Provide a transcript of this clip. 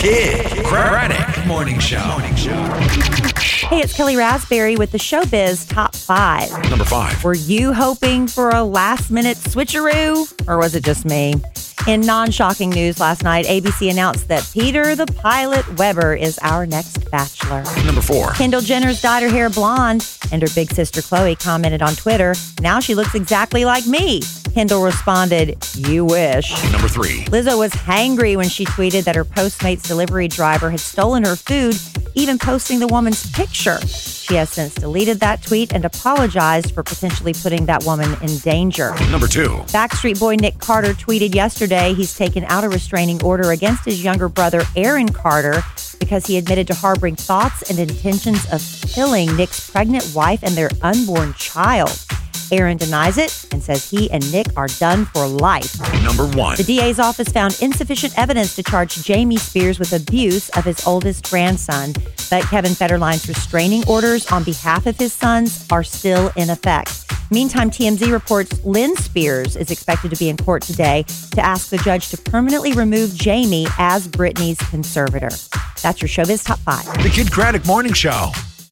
Kid Craddock Morning Show. Hey, it's Kelly Raspberry with the Showbiz Top 5. Number 5. Were you hoping for a last-minute switcheroo, or was it just me? In non-shocking news last night, ABC announced that Peter the Pilot Weber is our next bachelor. Number 4. Kendall Jenner's dyed her hair blonde, and her big sister Khloe commented on Twitter, "Now she looks exactly like me." Kendall responded, "You wish." Number 3. Lizzo was hangry when she tweeted that her Postmates delivery driver had stolen her food, even posting the woman's picture. She has since deleted that tweet and apologized for potentially putting that woman in danger. Number 2. Backstreet Boy Nick Carter tweeted yesterday he's taken out a restraining order against his younger brother Aaron Carter because he admitted to harboring thoughts and intentions of killing Nick's pregnant wife and their unborn child. Aaron denies it and says he and Nick are done for life. Number 1. The DA's office found insufficient evidence to charge Jamie Spears with abuse of his oldest grandson, but Kevin Federline's restraining orders on behalf of his sons are still in effect. Meantime, TMZ reports Lynn Spears is expected to be in court today to ask the judge to permanently remove Jamie as Britney's conservator. That's your Showbiz Top 5. The Kid Craddock Morning Show.